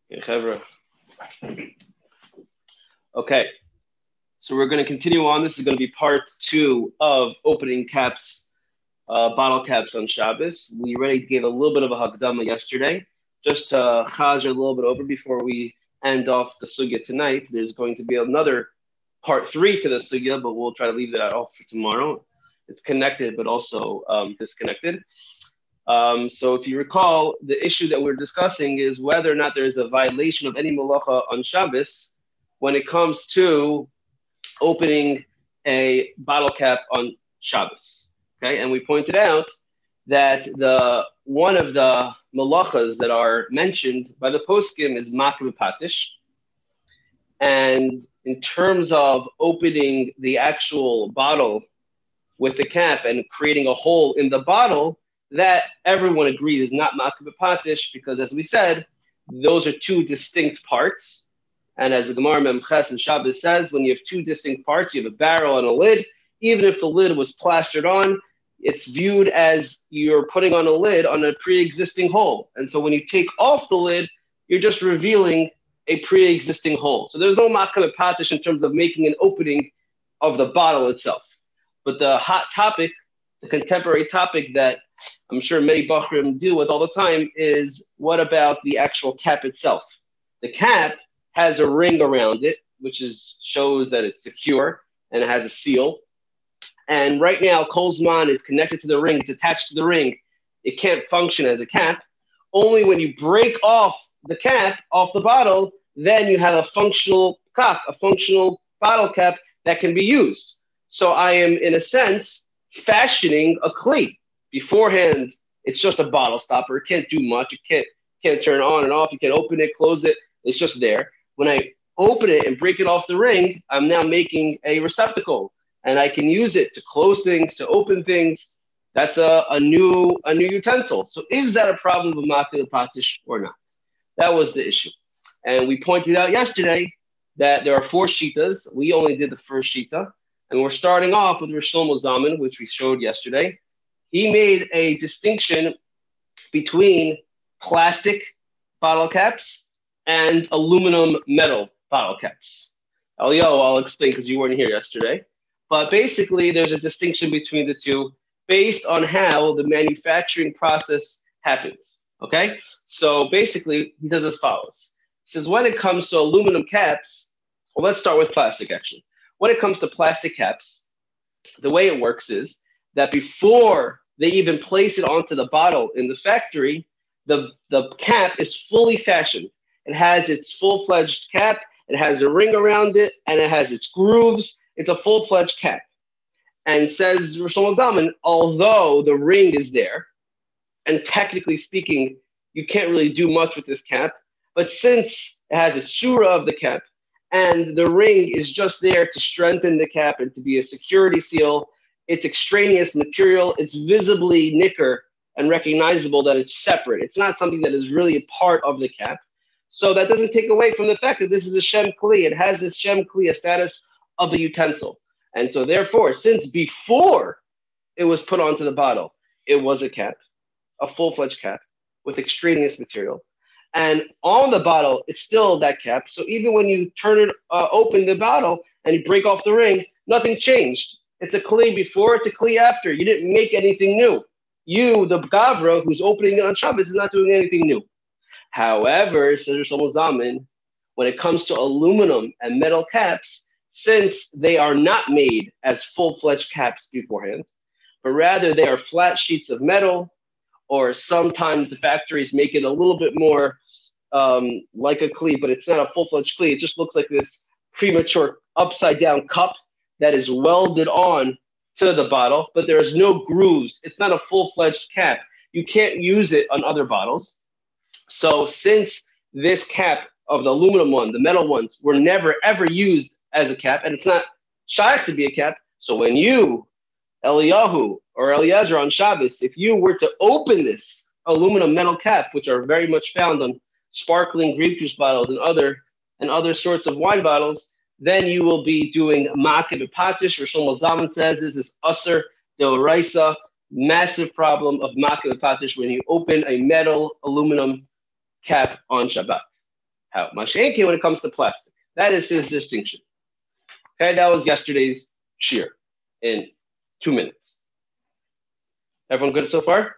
Okay, Chevra. Okay, so we're going to continue on. This is going to be part two of opening caps, bottle caps on Shabbos. We already gave a little bit of a hakdama yesterday, just to chazir a little bit over before we end off the sugya tonight. There's going to be another part three to the sugya, but we'll try to leave that off for tomorrow. It's connected, but also disconnected. So if you recall, the issue that we're discussing is whether or not there is a violation of any malacha on Shabbos when it comes to opening a bottle cap on Shabbos. Okay, and we pointed out that one of the malachas that are mentioned by the poskim is makbeh patish. And in terms of opening the actual bottle with the cap and creating a hole in the bottle, that everyone agrees is not makbeh patish, because as we said, those are two distinct parts. And as the Gemara Memches and Shabbos says, when you have two distinct parts, you have a barrel and a lid. Even if the lid was plastered on, it's viewed as you're putting on a lid on a pre-existing hole. And so when you take off the lid, you're just revealing a pre-existing hole. So there's no makbeh patish in terms of making an opening of the bottle itself. But the hot topic, the contemporary topic that I'm sure many Bachrim deal with all the time is, what about the actual cap itself? The cap has a ring around it, which shows that it's secure, and it has a seal. And right now, Kolzman is connected to the ring. It's attached to the ring. It can't function as a cap. Only when you break off the cap off the bottle, then you have a functional cap, a functional bottle cap that can be used. So I am, in a sense, fashioning a kli. Beforehand, it's just a bottle stopper. It can't do much. It can't turn on and off. You can open it, close it. It's just there. When I open it and break it off the ring, I'm now making a receptacle, and I can use it to close things, to open things. That's a new utensil. So is that a problem with makbeh patish or not? That was the issue. And we pointed out yesterday that there are four shitas. We only did the first shita. And we're starting off with Rosh Shlomo Zalman, which we showed yesterday. He made a distinction between plastic bottle caps and aluminum metal bottle caps. I'll explain because you weren't here yesterday. But basically, there's a distinction between the two based on how the manufacturing process happens. Okay? So basically, he says as follows. He says, when it comes to aluminum caps, well, let's start with plastic, actually. When it comes to plastic caps, the way it works is that before they even place it onto the bottle in the factory, the cap is fully fashioned. It has its full-fledged cap, it has a ring around it, and it has its grooves. It's a full-fledged cap. And says Rosh Shlomo Zalman, although the ring is there, and technically speaking, you can't really do much with this cap, but since it has a surah of the cap, and the ring is just there to strengthen the cap and to be a security seal, it's extraneous material, it's visibly nicker and recognizable that it's separate. It's not something that is really a part of the cap. So that doesn't take away from the fact that this is a Shem Kli. It has this Shem Kli, a status of the utensil. And so therefore, since before it was put onto the bottle, it was a cap, a full-fledged cap with extraneous material. And on the bottle, it's still that cap. So even when you open the bottle and you break off the ring, nothing changed. It's a Kli before, it's a Kli after. You didn't make anything new. You, the Gavra, who's opening it on Shabbos, is not doing anything new. However, says Rosh Shlomo Zalman, when it comes to aluminum and metal caps, since they are not made as full-fledged caps beforehand, but rather they are flat sheets of metal, or sometimes the factories make it a little bit more like a Kli, but it's not a full-fledged Kli. It just looks like this premature upside-down cup that is welded on to the bottle, but there's no grooves. It's not a full-fledged cap. You can't use it on other bottles. So since this cap of the aluminum one, the metal ones, were never, ever used as a cap, and it's not shaykh to be a cap, so when you, Eliyahu or Eliezer on Shabbos, if you were to open this aluminum metal cap, which are very much found on sparkling grape juice bottles and other sorts of wine bottles, then you will be doing makbeh patish. Rosh Shlomo Zalman says this is usher deoraisa, massive problem of makbeh patish when you open a metal aluminum cap on Shabbat. How Mashenke when it comes to plastic. That is his distinction. Okay, that was yesterday's shir in 2 minutes. Everyone good so far?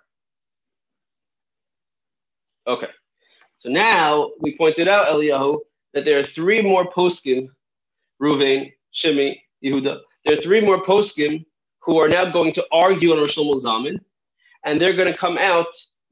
Okay. So now we pointed out, Eliyahu, that there are 3 more poskim, Ruvain, Shimi, Yehuda. There are 3 more poskim who are now going to argue on Rosh Zalman, and they're going to come out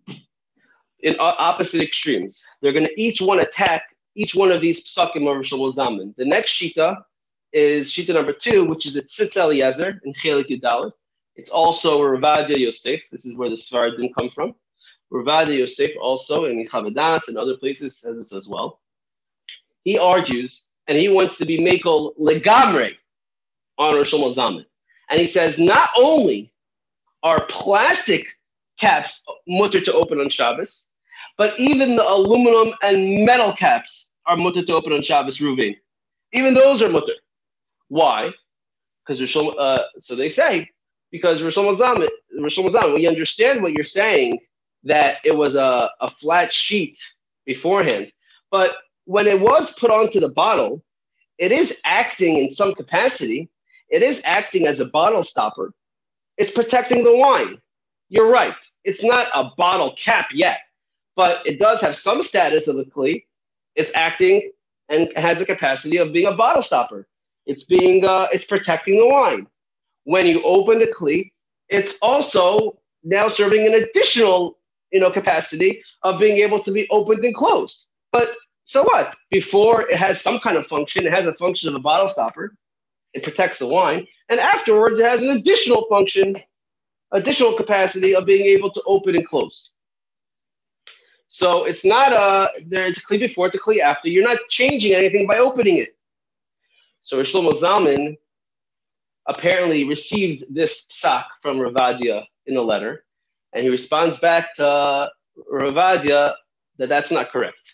in opposite extremes. They're going to each one attack each one of these psakim of Rosh Zalman. The next shita is shita number 2, which is the Tzitz Eliezer in Chelik Yudalit. It's also Ravadia Yosef. This is where the Sfaradim come from. Ravadia Yosef also in Chavadas and other places says this as well. He argues and he wants to be Mekel Legamre on Rosh Zalman. And he says not only are plastic caps mutter to open on Shabbos, but even the aluminum and metal caps are mutter to open on Shabbos, Ruvain. Even those are mutter. Why? Because so they say, because Rosh Zalman, we understand what you're saying, that it was a flat sheet beforehand. But when it was put onto the bottle, it is acting in some capacity. It is acting as a bottle stopper. It's protecting the wine. You're right. It's not a bottle cap yet, but it does have some status of a kli. It's acting and has the capacity of being a bottle stopper. It's protecting the wine. When you open the kli, it's also now serving an additional, capacity of being able to be opened and closed. But so what? Before it has some kind of function, it has a function of a bottle stopper. It protects the wine, and afterwards it has an additional function, additional capacity of being able to open and close. So it's not it's a kli before, it's a kli after. You're not changing anything by opening it. So Shlomo Zalman apparently received this psak from Ravadia in a letter, and he responds back to Ravadia that that's not correct.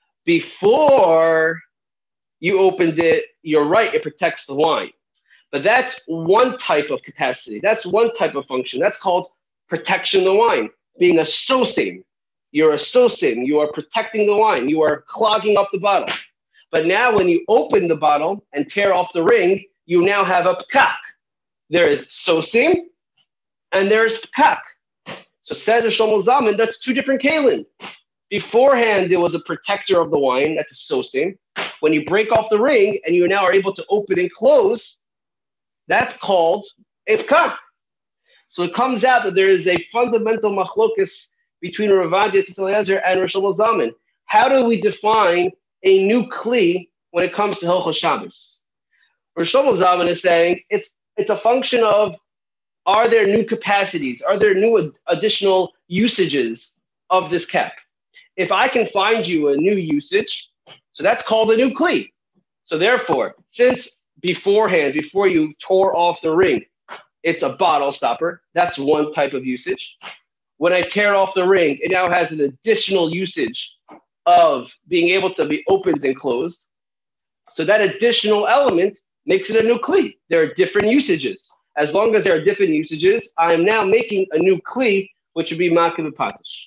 Before you opened it, you're right, it protects the wine. But that's one type of capacity. That's one type of function. That's called protection of the wine, being a sosim. You're a sosim. You are protecting the wine. You are clogging up the bottle. But now when you open the bottle and tear off the ring, you now have a pkak. There is sosim and there's pkak. So says Shlomo Zalman, that's 2 different kalim. Beforehand, there was a protector of the wine. That's a sosim. When you break off the ring and you now are able to open and close, that's called a pkak. So it comes out that there is a fundamental machlokus between Ravadia, Tzitz Eliezer, and Rosh Zalman. How do we define a new kli when it comes to Hilchos Shabbos? Rosh Zalman is saying it's a function of, are there new capacities? Are there new additional usages of this cap? If I can find you a new usage, so that's called a new kli. So therefore, since beforehand, before you tore off the ring, it's a bottle stopper, that's one type of usage. When I tear off the ring, it now has an additional usage of being able to be opened and closed. So that additional element makes it a new kli. There are different usages. As long as there are different usages, I am now making a new kli, which would be makiv patish.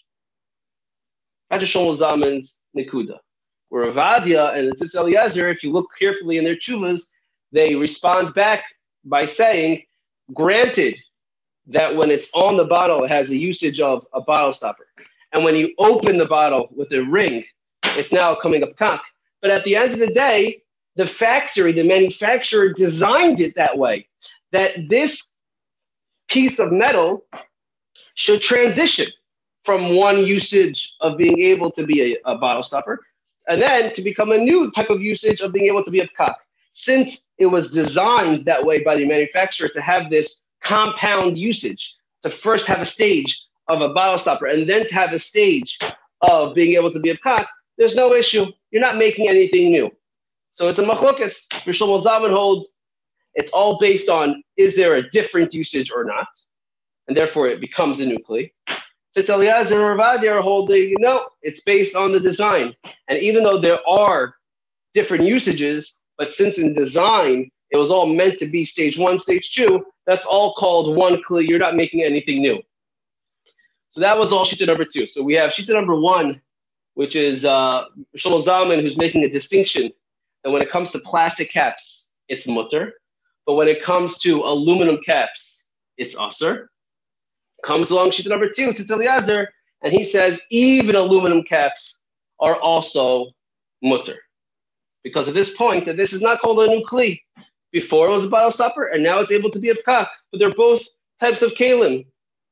That's Shlomo Zalman's nekuda. Where Ravadia and the Tzitz Eliezer, if you look carefully in their tshuvas, they respond back by saying, granted that when it's on the bottle, it has a usage of a bottle stopper. And when you open the bottle with a ring, it's now coming up cock. But at the end of the day, the factory, the manufacturer designed it that way, that this piece of metal should transition from one usage of being able to be a bottle stopper, and then to become a new type of usage of being able to be a pkak. Since it was designed that way by the manufacturer to have this compound usage, to first have a stage of a bottle stopper and then to have a stage of being able to be a pkak, there's no issue. You're not making anything new. So it's a machlokas. Shlomo Zalman holds it's all based on, is there a different usage or not? And therefore it becomes a new kli. Tzitz Eliezer and Ravadia are holding, no, it's based on the design. And even though there are different usages, but since in design, it was all meant to be stage 1, stage 2, that's all called one kli. You're not making anything new. So that was all shita number 2. So we have shita number 1 which is Shlomo Zalman, who's making a distinction that when it comes to plastic caps, it's mutter, but when it comes to aluminum caps, it's usr. Comes along Shita number 2, Tzitz Eliezer, and he says even aluminum caps are also mutter. Because at this point, that this is not called a new kli. Before it was a bottle stopper, and now it's able to be a pkak, but they're both types of kalim.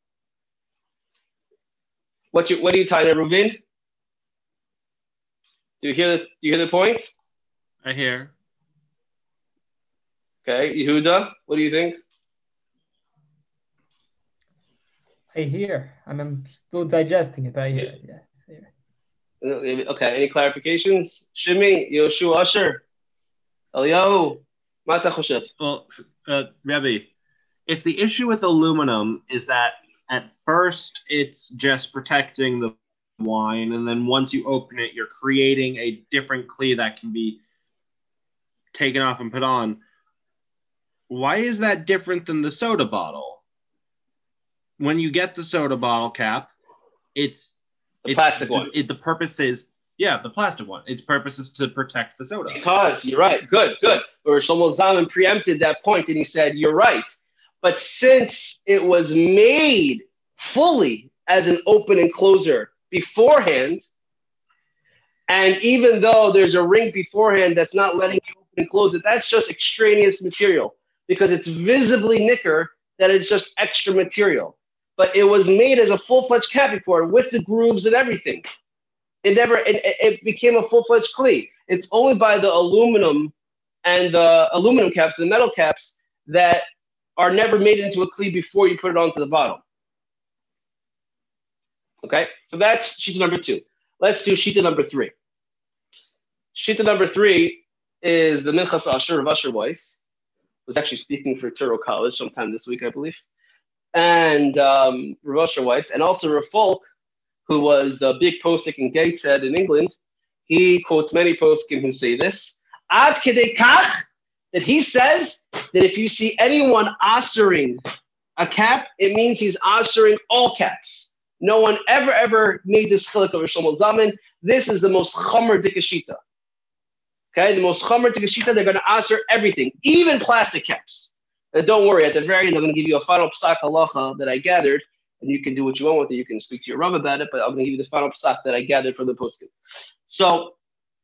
What are you tying, Reuven? Do you hear the point? I hear. Okay, Yehuda, what do you think? I hear. I'm still digesting it. I hear. Yeah. Okay, any clarifications? Shimi, Yoshua, Usher, Eliyahu, Mata Choshev. Well, Rebbe, if the issue with aluminum is that at first it's just protecting the wine, and then once you open it, you're creating a different kli that can be taken off and put on, why is that different than the soda bottle? When you get the soda bottle cap, it's plastic one. The purpose is, the plastic one. Its purpose is to protect the soda. Because you're right. Good. Or Shlomo Zalman preempted that point and he said, you're right. But since it was made fully as an open and closer beforehand, and even though there's a ring beforehand that's not letting you open and close it, that's just extraneous material because it's visibly nicker that it's just extra material. But it was made as a full-fledged cap before with the grooves and everything. It became a full-fledged kli. It's only by the aluminum and the aluminum caps, the metal caps, that are never made into a kli before you put it onto the bottle. Okay, so that's Shita number 2. Let's do Shita number 3. Shita number 3 is the Minchas Asher of Asher Weiss, who's actually speaking for Touro College sometime this week, I believe. And Rav Asher Weiss, and also Rav Folk, who was the big postik in Gateshead in England. He quotes many poskim who say this. Ad kedei kach, that he says that if you see anyone asering a cap, it means he's asering all caps. No one ever made this chiluk of Shlomo Zalman. This is the most chomer dikashita. Okay, the most chomer dikashita, they're going to aser everything, even plastic caps. And don't worry, at the very end, I'm going to give you a final psak halacha that I gathered, and you can do what you want with it. You can speak to your Rav about it, but I'm going to give you the final psak that I gathered from the poskim. So,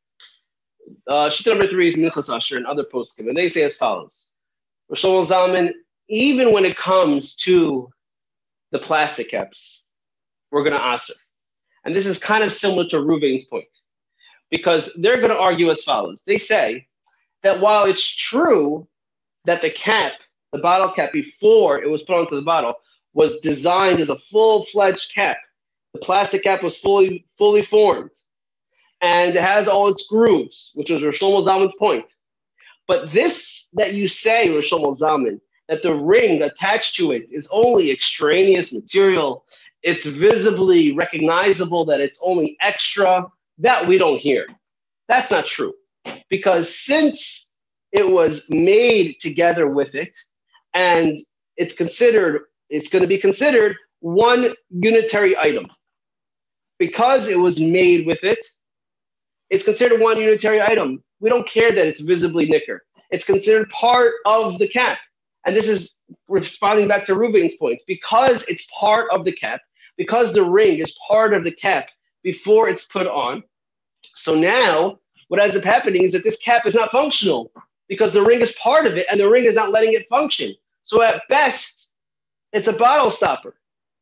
Shita number 3 is Minchas Asher and other poskim, and they say as follows: Rosh Zalman, even when it comes to the plastic caps, we're going to aser. And this is kind of similar to Reuven's point, because they're going to argue as follows. They say that while it's true that the cap, the bottle cap, before it was put onto the bottle, was designed as a full-fledged cap. The plastic cap was fully formed, and it has all its grooves, which was Rosh Zalman's point. But this that you say, Rosh Zalman, that the ring attached to it is only extraneous material, it's visibly recognizable that it's only extra, that we don't hear. That's not true. Because since it was made together with it, and it's going to be considered one unitary item. Because it was made with it, it's considered one unitary item. We don't care that it's visibly nicker. It's considered part of the cap. And this is responding back to Reuven's point. Because it's part of the cap, because the ring is part of the cap before it's put on, so now what ends up happening is that this cap is not functional because the ring is part of it and the ring is not letting it function. So at best, it's a bottle stopper.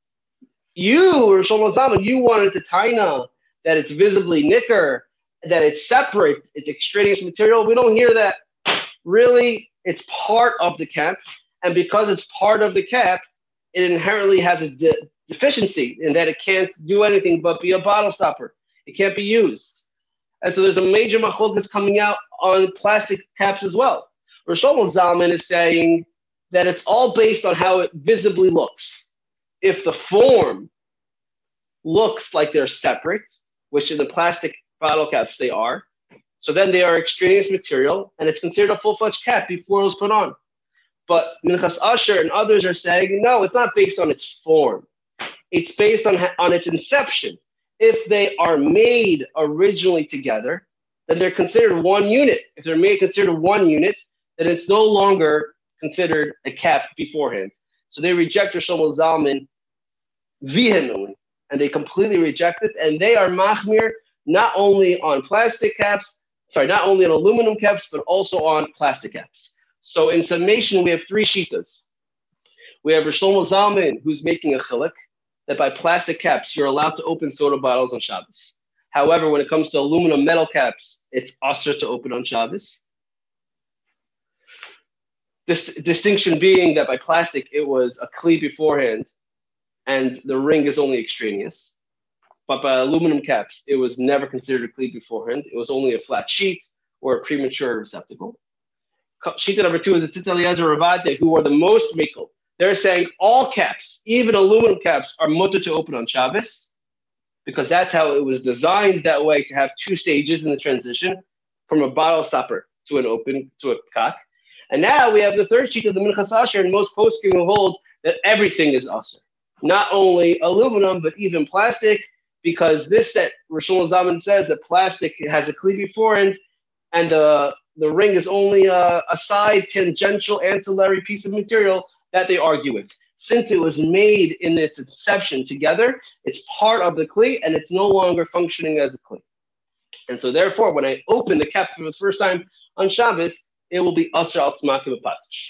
You, or Shlomo Zalman, you wanted the taina that it's visibly nicker, that it's separate, it's extraneous material. We don't hear that. Really, it's part of the cap. And because it's part of the cap, it inherently has a deficiency in that it can't do anything but be a bottle stopper. It can't be used. And so there's a major machlokas coming out on plastic caps as well. Rosh Zalman is saying that it's all based on how it visibly looks. If the form looks like they're separate, which in the plastic bottle caps they are, so then they are extraneous material, and it's considered a full-fledged cap before it was put on. But Minchas Asher and others are saying, no, it's not based on its form. It's based on its inception. if they are made originally together, then they're considered one unit. If they're made considered one unit, then it's no longer considered a cap beforehand. So they reject Rosh Shlomo Zalman vehemently, and they completely reject it, and they are machmir not only on not only on aluminum caps, but also on plastic caps. So in summation, we have three shitas. We have Rosh Shlomo Zalman, who's making a chiluk, that by plastic caps, you're allowed to open soda bottles on Shabbos. However, when it comes to aluminum metal caps, it's usher to open on Shabbos. This distinction being that by plastic, it was a kli beforehand, and the ring is only extraneous. But by aluminum caps, it was never considered a kli beforehand. It was only a flat sheet or a premature receptacle. Shita number 2 is the Tzitz Eliezer Ravate, who are the most mikkel. They're saying all caps, even aluminum caps, are mutter to open on Shabbos, because that's how it was designed that way, to have two stages in the transition from a bottle stopper to a cock. And now we have the third sheet of the Minchas Asher, and most poskim will hold that everything is asher. Not only aluminum, but even plastic, because that Rosh Shlomo Zalman says that plastic has a kli beforehand, and the ring is only a side tangential ancillary piece of material that they argue with. Since it was made in its inception together, it's part of the kli, and it's no longer functioning as a kli. And so therefore, when I open the cap for the first time on Shabbos, it will be asher al tzmaka b'patish.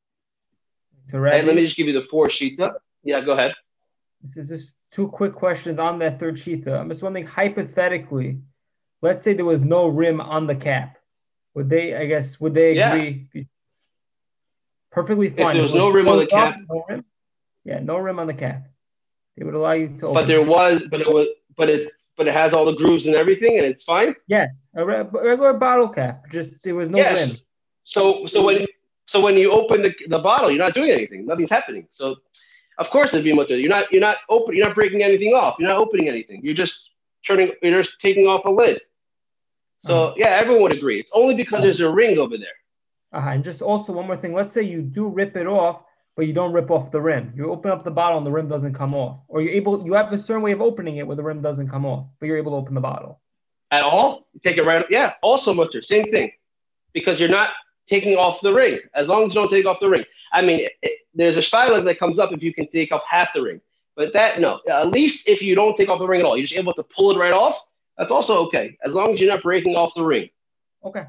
And let me just give you the 4 shita. Yeah, go ahead. This is just 2 quick questions on that third shita. I'm just wondering, hypothetically, let's say there was no rim on the cap. Would they agree? Yeah. Perfectly fine. If there was no rim on the cap. No rim on the cap. They would allow you to open. But there was, but it has all the grooves and everything, and it's fine? Yes. A regular bottle cap. Just there was no rim. So when you open the bottle, you're not doing anything. Nothing's happening. So of course it'd be mutter. You're not breaking anything off. You're not opening anything. You're just taking off a lid. So everyone would agree. It's only because there's a ring over there. And just also one more thing. Let's say you do rip it off, but you don't rip off the rim. You open up the bottle and the rim doesn't come off. Or you have a certain way of opening it where the rim doesn't come off, but you're able to open the bottle. At all? You take it right. Yeah, also mutter. Same thing. Because you're not taking off the ring. As long as you don't take off the ring. I mean, there's a shayla that comes up if you can take off half the ring. But no. At least if you don't take off the ring at all, you're just able to pull it right off. That's also okay. As long as you're not breaking off the ring. Okay.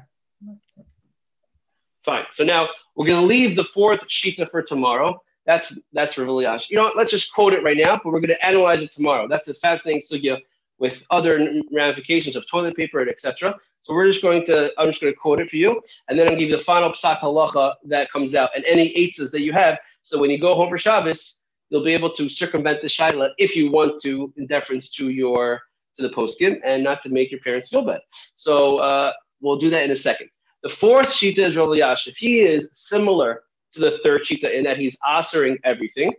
Fine. So now we're going to leave the 4th shita for tomorrow. That's Rav Eliyash. You know what? Let's just quote it right now, but we're going to analyze it tomorrow. That's a fascinating sugya with other ramifications of toilet paper, etc. So I'm just going to quote it for you, and then I'll give you the final psak halacha that comes out, and any eitzes that you have. So when you go home for Shabbos, you'll be able to circumvent the shayla if you want to, in deference to the poskim, and not to make your parents feel bad. So we'll do that in a second. The 4th shita is Rav Eliyash. He is similar to the 3rd shita in that he's asering everything,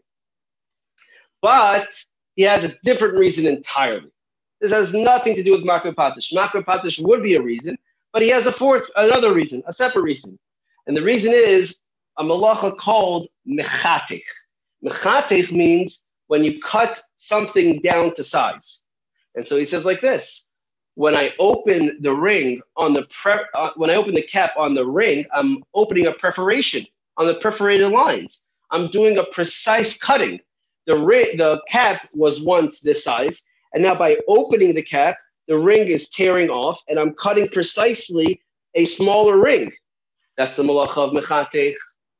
but he has a different reason entirely. This has nothing to do with Makar Patish. Makar Patish would be a reason, but he has another reason, a separate reason. And the reason is a malacha called mechatech. Mechatech means when you cut something down to size. And so he says like this: when I open the ring when I open the cap on the ring, I'm opening a perforation on the perforated lines. I'm doing a precise cutting. The cap was once this size, and now by opening the cap, the ring is tearing off, and I'm cutting precisely a smaller ring. That's the malacha of mechatech.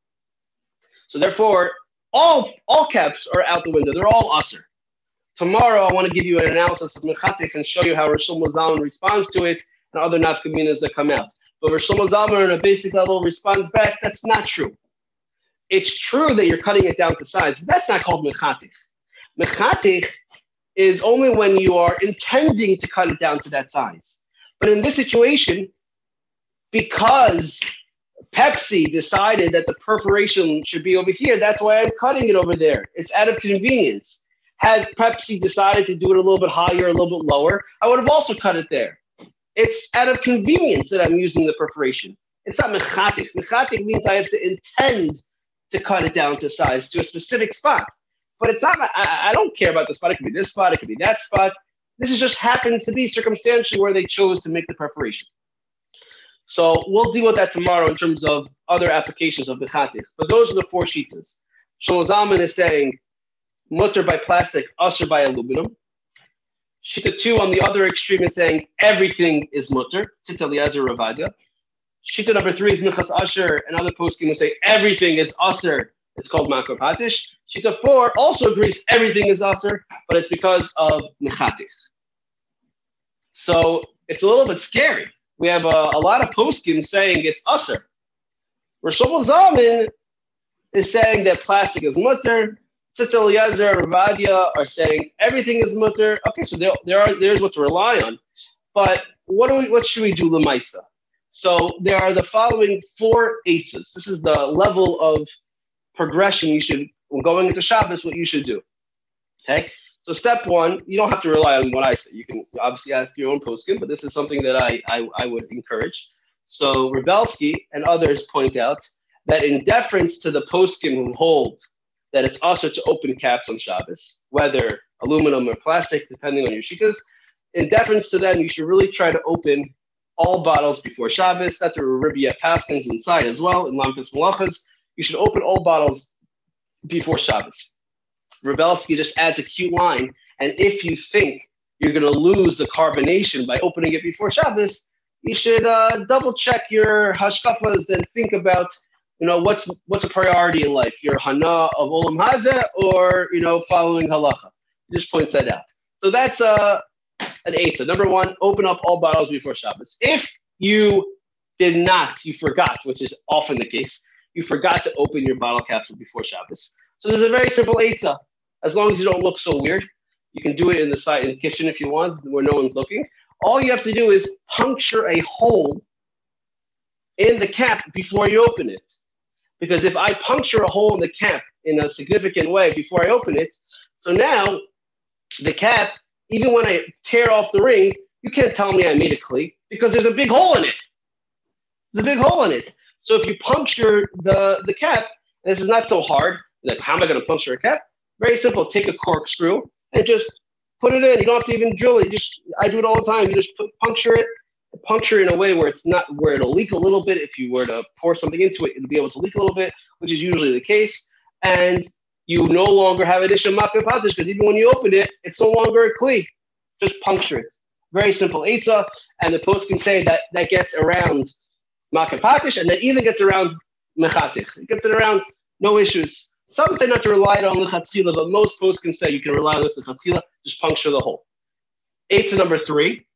So therefore, all caps are out the window. They're all aser. Tomorrow, I want to give you an analysis of mechatech and show you how Rosh Shlomo Zalman responds to it and other nafkaminas that come out. But Rosh Shlomo Zalman, on a basic level, responds back, that's not true. It's true that you're cutting it down to size. That's not called mechatech. Mechatech is only when you are intending to cut it down to that size. But in this situation, because Pepsi decided that the perforation should be over here, that's why I'm cutting it over there. It's out of convenience. Had Pepsi decided to do it a little bit higher, a little bit lower, I would have also cut it there. It's out of convenience that I'm using the perforation. It's not mechatech. Mechatech means I have to intend to cut it down to size, to a specific spot. But it's not, I don't care about the spot. It could be this spot, it could be that spot. This just happens to be circumstantially where they chose to make the preparation. So we'll deal with that tomorrow in terms of other applications of Mechatich. But those are the 4 shitas. Shlomo Zalman is saying mutter by plastic, usher by aluminum. Shita 2 on the other extreme is saying everything is mutter. Tzitz Eliezer Ravadia. Shita number 3 is Minchas Asher, and other poskim will say everything is usher. It's called Makar Patish. Shita 4 also agrees everything is usher, but it's because of Mechatich. So it's a little bit scary. We have a lot of poskim saying it's usher. Rosh Zalman is saying that plastic is mutter. Tzitz Eliezer, Ravadia are saying everything is mutter. Okay, so there's what to rely on. But what should we do l'maisa? So there are the following 4 eitzes. This is the level of progression you should, when going into Shabbos, what you should do. Okay? So step 1, you don't have to rely on what I say. You can obviously ask your own poskim, but this is something that I would encourage. So Rebelsky and others point out that in deference to the poskim who hold that it's also to open caps on Shabbos, whether aluminum or plastic, depending on your shitas, in deference to them, you should really try to open all bottles before Shabbos. That's where Rabbi Paskins inside as well, in Lamfis Malachas. You should open all bottles before Shabbos. Rebelsky just adds a cute line, and if you think you're going to lose the carbonation by opening it before Shabbos, you should double check your hashkafas and think about, what's a priority in life, your hana of olam hazeh or, following halacha. He just points that out. So that's an eitzah. Number 1, open up all bottles before Shabbos. If you forgot, which is often the case, you forgot to open your bottle capsule before Shabbos. So there's a very simple eitzah. As long as you don't look so weird, you can do it in the kitchen if you want, where no one's looking. All you have to do is puncture a hole in the cap before you open it. Because if I puncture a hole in the cap in a significant way before I open it, so now the cap, even when I tear off the ring, you can't tell me I made a kli because there's a big hole in it. There's a big hole in it. So if you puncture the cap, and this is not so hard, like how am I going to puncture a cap? Very simple. Take a corkscrew and just put it in. You don't have to even drill it. I do it all the time. You just puncture it in a way where it's not, where it'll leak a little bit. If you were to pour something into it, it'll be able to leak a little bit, which is usually the case. And you no longer have additional makar patish because even when you open it, it's no longer a kli. Just puncture it. Very simple eitzah. And the post can say that gets around makar patish, and that even gets around mechatich. It gets it around, no issues. Some say not to rely on lechatchila, but most posts can say you can rely on this lechatchila, just puncture the hole. Eitzah number 3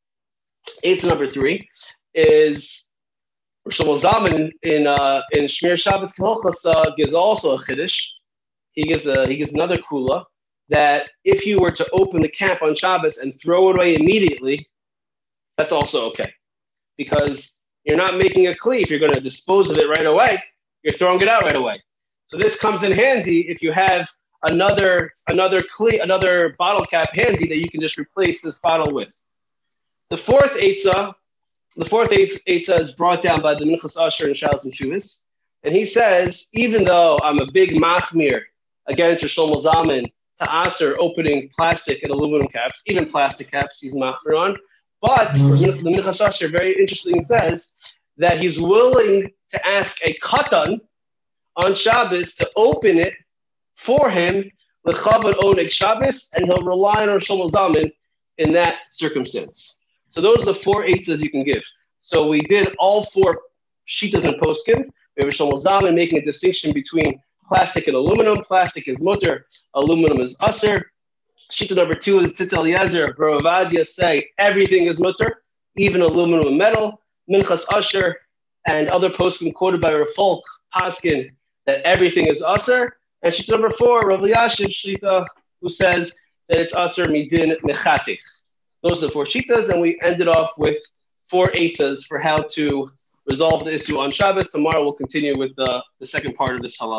is Shlomo Zalman in Shmir Shabbos Kehilchos gives also a chiddush. He gives another kula that if you were to open the cap on Shabbos and throw it away immediately, that's also okay, because you're not making a kli. If you're going to dispose of it right away, you're throwing it out right away. So this comes in handy if you have another bottle cap handy that you can just replace this bottle with. The fourth eitzah is brought down by the Minchas Asher and Shalos and Shuvas, and he says, even though I'm a big machmir against Shlomo Zalman to Aser opening plastic and aluminum caps, even plastic caps he's machmir on, but the Minchas Asher very interesting says that he's willing to ask a katan on Shabbos to open it for him, l'chavod oneg Shabbos, and he'll rely on Shlomo Zalman in that circumstance. So those are the 4 eitzahs you can give. So we did all 4 shitas and poskim. We have Shlomo Zalman making a distinction between plastic and aluminum. Plastic is mutter, aluminum is aser. Shita number 2 is Tzitz Eliezer, Ravadia say everything is mutter, even aluminum and metal. Minchas Asher and other poskim quoted by Rafalk Paskin that everything is aser. And shita number 4, Rav Elyashiv Shita, who says that it's aser midin mechatich. Those are the 4 shitas, and we ended off with 4 eitzahs for how to resolve the issue on Shabbos. Tomorrow we'll continue with the second part of this halakha.